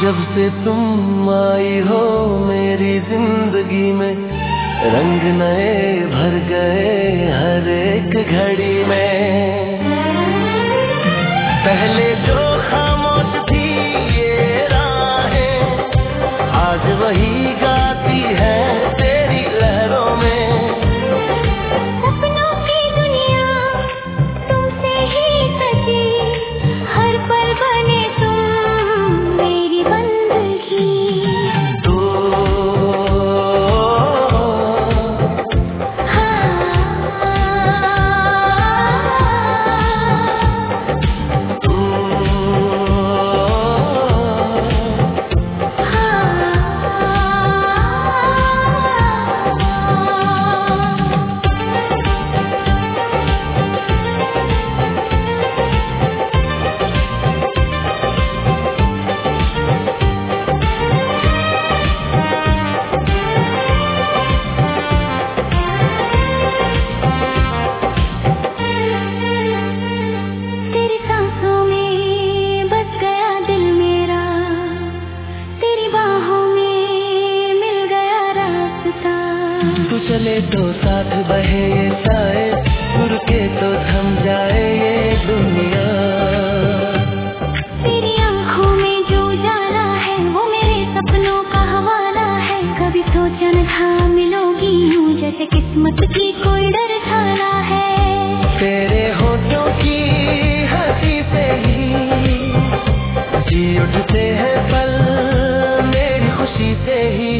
जब से तुम आई हो मेरी जिंदगी में, रंग नए भर गए हर एक घड़ी में। पहले जो खामोश थी ये राहें, आज वही गाती है तेरी लहरों में। सपनों की दुनिया तुमसे ही सजी, हर पल बने तुम मेरी बंदगी। चले तो साथ बहे ये साए, सुर के तो थम जाए ये दुनिया। तेरी आँखों में जो उजाला है वो मेरे सपनों का हवाला है। कभी सोचा न था मिलोगी यूं, जैसे किस्मत की कोई डरसाना है। तेरे होठों की हंसी से ही जी उठते हैं पल मेरी खुशी से ही।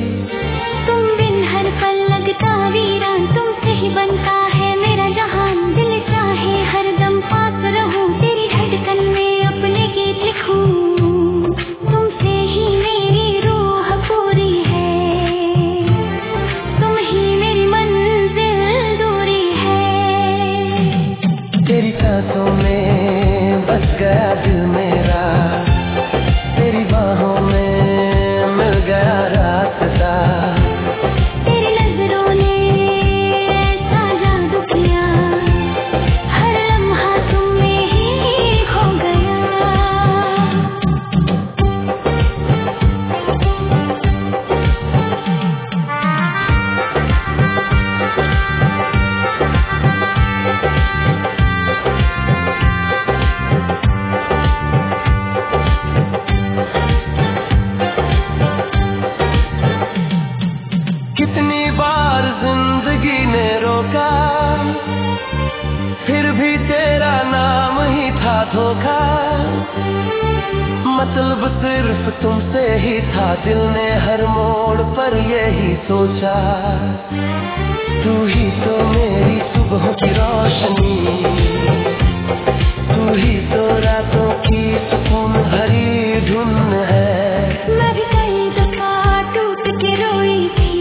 वीरान तुमसे ही बनता है मेरा जहान, दिल चाहे हर दम पास रहूं, तेरी धड़कन में अपने गीत लिखूं। तुमसे ही मेरी रूह पूरी है, तुम ही मेरी मंजिल दूरी है। तेरी सांसों में बस गया दिल मेरा, तेरी बाहों में मिल गया रास्ता। कितनी बार जिंदगी ने रोका, फिर भी तेरा नाम ही था धोखा। मतलब सिर्फ तुमसे ही था, दिल ने हर मोड़ पर यही सोचा। तू ही तो मेरी सुबह की रोशनी, तू ही तो रातों की सुकून भरी धुन है। मैं भी कई दफा टूट के रोई थी,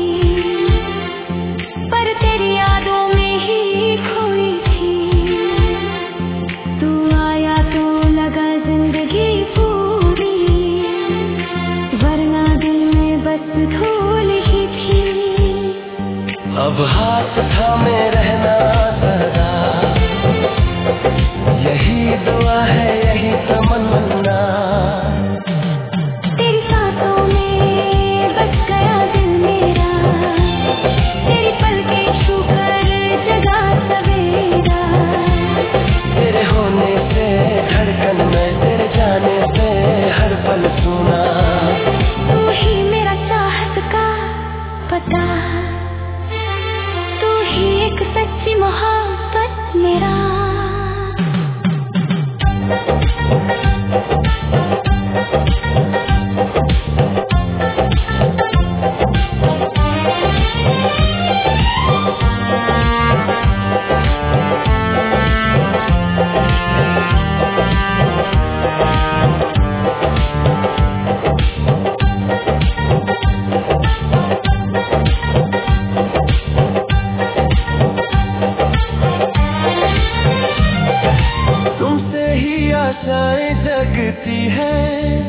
पर तेरी यादों में ही खोई थी। तू आया तो लगा जिंदगी पूरी, वरना दिल में बस धूल ही थी। अब हाथ थामे रहना सदा, यही दुआ है यही तमन्ना। तेरी सांसों में बस गया दिल मेरा, तेरी पलकें छूकर जगा सवेरा। तेरे होने से धड़कन में, तेरे जाने से हर पल सुना। तू ही मेरा चाहत का पता, तू ही एक सच्ची मोहब्बत मेरा। आशाएं जगती है,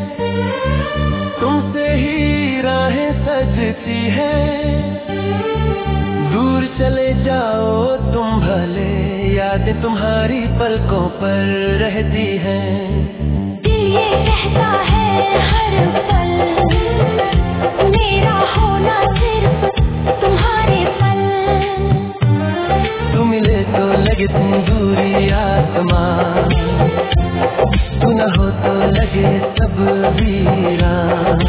तुमसे ही राहें सजती है। दूर चले जाओ तुम भले, यादें तुम्हारी पलकों पर रहती हैं। कहता है हर पल, मेरा होना सिर्फ तुम्हारे पल। तू मिले तो लगे तंदूरी आसमान, तू न हो तो लगे सब वीरान।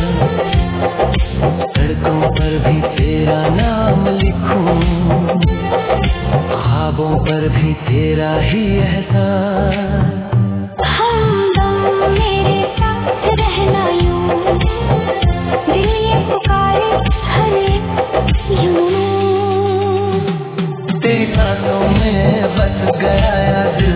सड़कों पर भी तेरा नाम लिखूं, ख्वाबों पर भी तेरा ही एहसान। हमदम मेरे साथ रहना यूं, दिल ये पुकारे हर यूं। तेरी सांसों में बस गया दिल